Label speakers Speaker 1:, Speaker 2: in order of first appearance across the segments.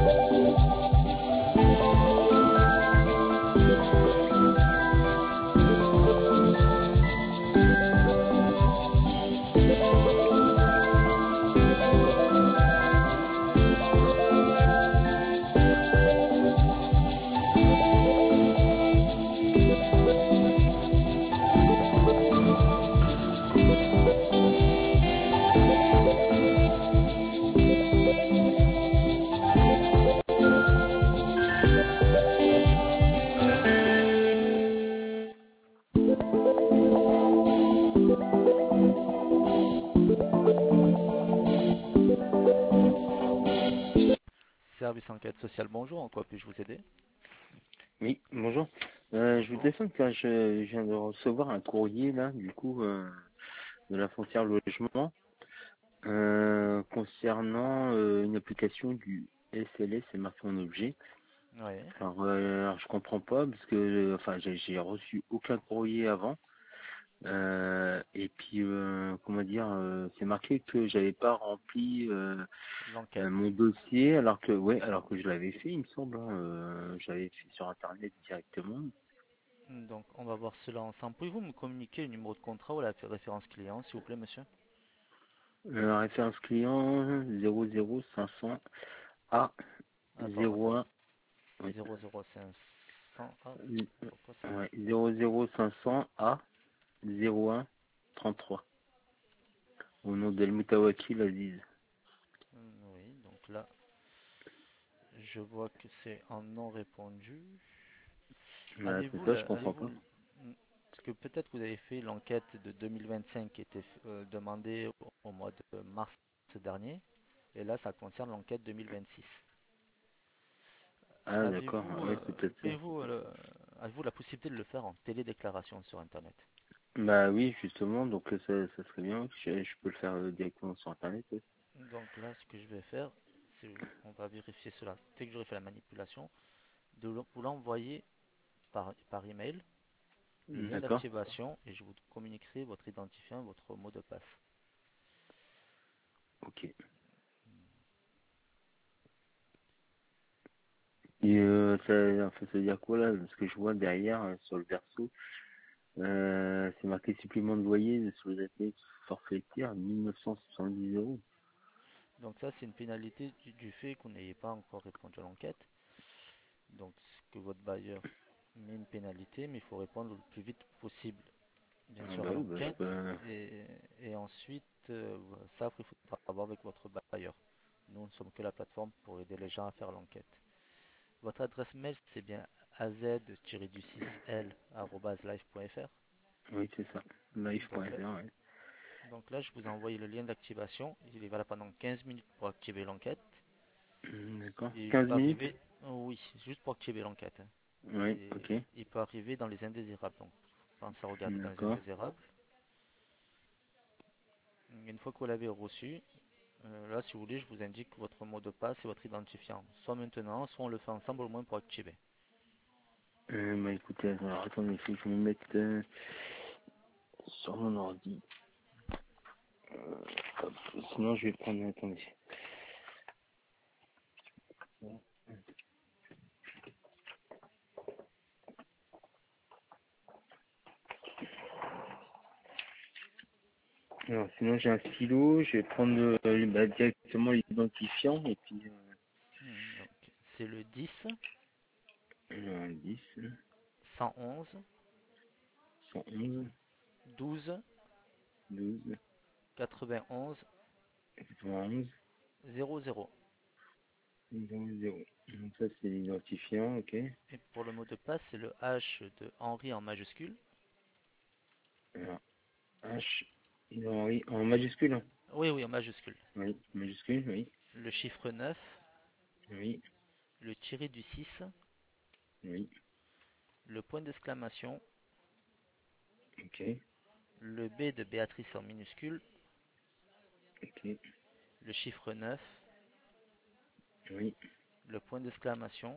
Speaker 1: Service enquête sociale, bonjour, en quoi puis-je vous aider?
Speaker 2: Oui, bonjour. Je vous
Speaker 1: Bonjour.
Speaker 2: téléphone car je viens de recevoir un courrier là, de la frontière logement, concernant une application du SLS, c'est marqué en objet.
Speaker 1: Oui.
Speaker 2: Alors, je comprends pas parce que enfin j'ai reçu aucun courrier avant. Et puis comment dire, c'est marqué que j'avais pas rempli
Speaker 1: L'enquête.
Speaker 2: mon dossier alors que je l'avais fait, il me semble, hein, j'avais fait sur internet directement.
Speaker 1: Donc, on va voir cela ensemble. Pouvez-vous me communiquer le numéro de contrat ou la référence client, s'il vous plaît, monsieur?
Speaker 2: Référence client 00500 A
Speaker 1: Attends, attends.
Speaker 2: 01, oui,
Speaker 1: 00500. Ah, pourquoi ça?
Speaker 2: ouais, 00500 A 01 33 au nom d'El Moutawakil Aziz.
Speaker 1: Oui, donc là, je vois que c'est en non répondu.
Speaker 2: Voilà, c'est ça, je comprends
Speaker 1: Avez-vous,
Speaker 2: pas.
Speaker 1: parce que peut-être vous avez fait l'enquête de 2025 qui était demandée au mois de mars dernier, et là, ça concerne l'enquête 2026.
Speaker 2: Ah d'accord,
Speaker 1: Avez-vous
Speaker 2: ouais, c'est peut-être ça.
Speaker 1: avez-vous la possibilité de le faire en télédéclaration sur Internet?
Speaker 2: Bah oui, justement, donc ça serait bien que je peux le faire directement sur internet. Ouais.
Speaker 1: Donc là, ce que je vais faire, c'est on va vérifier cela. Dès que j'aurai fait la manipulation, vous l'envoyer par email, le lien
Speaker 2: D'accord,
Speaker 1: d'activation, et je vous communiquerai votre identifiant et votre mot de passe.
Speaker 2: ok. Et ça veut dire quoi là? Parce que je vois derrière sur le verso, c'est marqué supplément de loyer sur les ateliers forfaitaires 1970 €.
Speaker 1: Donc ça, c'est une pénalité du fait que vous n'ayez pas encore répondu à l'enquête. Donc que votre bailleur met une pénalité, mais il faut répondre le plus vite possible, bien
Speaker 2: Ah
Speaker 1: sûr,
Speaker 2: bah
Speaker 1: à
Speaker 2: oui, bah je
Speaker 1: l'enquête.
Speaker 2: peux.
Speaker 1: Et ensuite, ça, après, il faudra avoir avec votre bailleur. Nous ne sommes que la plateforme pour aider les gens à faire l'enquête. Votre adresse mail, c'est bien az-6l@live.fr.
Speaker 2: Oui, c'est ça.
Speaker 1: Donc là,
Speaker 2: Live.fr, ouais.
Speaker 1: donc là, je vous ai envoyé le lien d'activation. Il est valable pendant 15 minutes pour activer l'enquête.
Speaker 2: D'accord.
Speaker 1: Et il
Speaker 2: 15
Speaker 1: peut
Speaker 2: minutes?
Speaker 1: arriver, oh oui, juste pour activer l'enquête, hein.
Speaker 2: Oui,
Speaker 1: Et
Speaker 2: ok.
Speaker 1: il peut arriver dans les indésirables. Donc, pensez à regarder dans les
Speaker 2: D'accord.
Speaker 1: indésirables. Une fois que vous l'avez reçu, là, si vous voulez, je vous indique votre mot de passe et votre identifiant. Soit maintenant, soit on le fait ensemble au moins pour activer.
Speaker 2: Bah écoutez, alors attendez, il faut que je me mette sur mon ordi. Hop. Sinon, je vais prendre. Attendez. Alors, sinon, j'ai un stylo. Je vais prendre directement l'identifiant. Et puis,
Speaker 1: Donc, c'est le 10
Speaker 2: alors, 10,
Speaker 1: 111
Speaker 2: 111,
Speaker 1: 12
Speaker 2: 12,
Speaker 1: 91
Speaker 2: 91,
Speaker 1: 00.
Speaker 2: 0, 0. Donc, ça, c'est l'identifiant, ok.
Speaker 1: Et pour le mot de passe, c'est le H de Henri en majuscule.
Speaker 2: Alors, H, oui, en majuscule, hein.
Speaker 1: Oui, oui, en majuscule.
Speaker 2: Oui, majuscule, oui.
Speaker 1: Le chiffre 9,
Speaker 2: Oui,
Speaker 1: le tiré du 6,
Speaker 2: oui,
Speaker 1: le point d'exclamation,
Speaker 2: ok,
Speaker 1: le B de Béatrice en minuscule,
Speaker 2: ok,
Speaker 1: le chiffre 9,
Speaker 2: oui,
Speaker 1: le point d'exclamation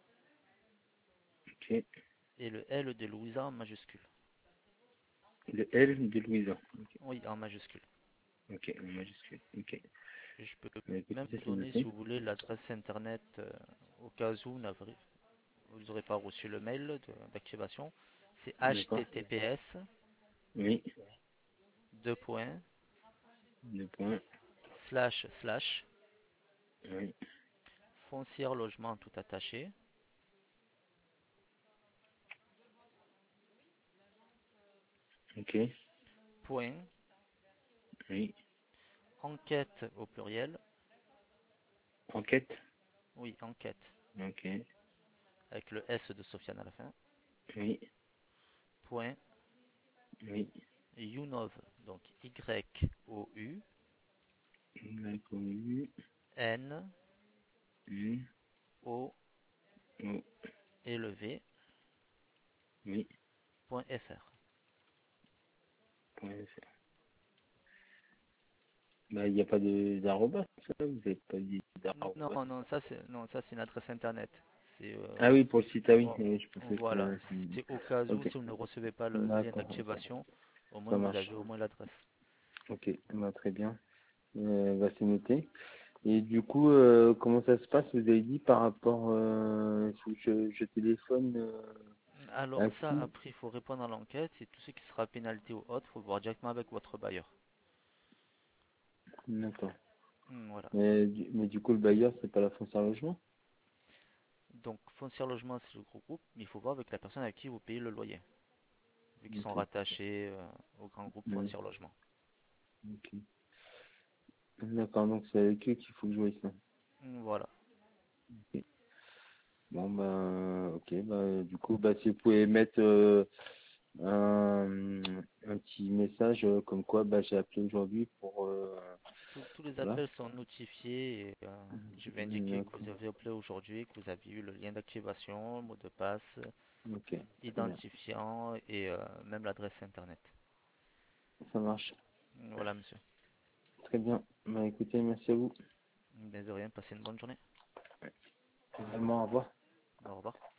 Speaker 2: ok.
Speaker 1: et le L de Louisa en majuscule.
Speaker 2: Le L de Louisa. Ok,
Speaker 1: Oui, en majuscule.
Speaker 2: ok, en majuscule, ok.
Speaker 1: Je peux
Speaker 2: Bah, écoutez,
Speaker 1: même
Speaker 2: ça
Speaker 1: vous
Speaker 2: c'est
Speaker 1: donner, si
Speaker 2: noté.
Speaker 1: vous voulez, l'adresse internet au cas où vous n'aurez pas reçu le mail d'activation. C'est
Speaker 2: D'accord.
Speaker 1: https
Speaker 2: Oui.
Speaker 1: deux points
Speaker 2: Deux points.
Speaker 1: slash slash
Speaker 2: Oui.
Speaker 1: foncière logement tout attaché
Speaker 2: Ok.
Speaker 1: point
Speaker 2: Oui.
Speaker 1: enquête au pluriel,
Speaker 2: Enquête.
Speaker 1: oui enquête
Speaker 2: Ok.
Speaker 1: avec le S de Sofiane à la fin,
Speaker 2: Oui.
Speaker 1: point
Speaker 2: Oui.
Speaker 1: younov, donc YOU
Speaker 2: D'accord. Oui.
Speaker 1: N
Speaker 2: Oui.
Speaker 1: O
Speaker 2: Oh.
Speaker 1: élevé
Speaker 2: Oui.
Speaker 1: point .fr.
Speaker 2: Point fr. Bah, il n'y a pas de d'arrobas, ça, vous n'avez pas dit
Speaker 1: Non,
Speaker 2: d'arrobas.
Speaker 1: non, ça c'est une adresse internet. C'est
Speaker 2: Ah oui, pour le site, ah oui,
Speaker 1: oh,
Speaker 2: je pensais
Speaker 1: voilà,
Speaker 2: que
Speaker 1: c'est au cas où
Speaker 2: ok,
Speaker 1: si vous ne recevez pas le lien
Speaker 2: d'accord, ok,
Speaker 1: d'activation, au moins
Speaker 2: ça
Speaker 1: vous avez
Speaker 2: marche.
Speaker 1: au moins l'adresse.
Speaker 2: Ok, bah, très bien. Bah, c'est noté. Et du coup, comment ça se passe? Vous avez dit par rapport, faut que je téléphone
Speaker 1: Alors
Speaker 2: à
Speaker 1: ça,
Speaker 2: qui?
Speaker 1: après, il faut répondre à l'enquête. C'est tout ce qui sera pénalité ou autre, il faut voir directement avec votre bailleur.
Speaker 2: D'accord.
Speaker 1: Voilà.
Speaker 2: Mais du coup, le bailleur, c'est pas la foncière logement?
Speaker 1: Donc foncière logement, c'est le gros groupe, mais il faut voir avec la personne avec qui vous payez le loyer, vu qu'ils sont
Speaker 2: Ok.
Speaker 1: rattachés au grand groupe
Speaker 2: Ouais,
Speaker 1: foncière logement.
Speaker 2: ok. D'accord, donc c'est avec eux qu'il faut jouer ça.
Speaker 1: Voilà.
Speaker 2: Ok. Bon, bah, ok, bah, du coup, bah, si vous pouvez mettre un, un petit message comme quoi bah, j'ai appelé aujourd'hui pour...
Speaker 1: Tous les
Speaker 2: voilà.
Speaker 1: appels sont notifiés et je vais indiquer que
Speaker 2: D'accord.
Speaker 1: vous avez appelé aujourd'hui, que vous avez eu le lien d'activation, mot de passe,
Speaker 2: Ok, très bien.
Speaker 1: identifiant et même l'adresse internet.
Speaker 2: Ça marche.
Speaker 1: Voilà, monsieur.
Speaker 2: Très bien. Bah, écoutez, merci à vous.
Speaker 1: Mais de rien, passez une bonne journée.
Speaker 2: Vraiment, au revoir.
Speaker 1: Au revoir.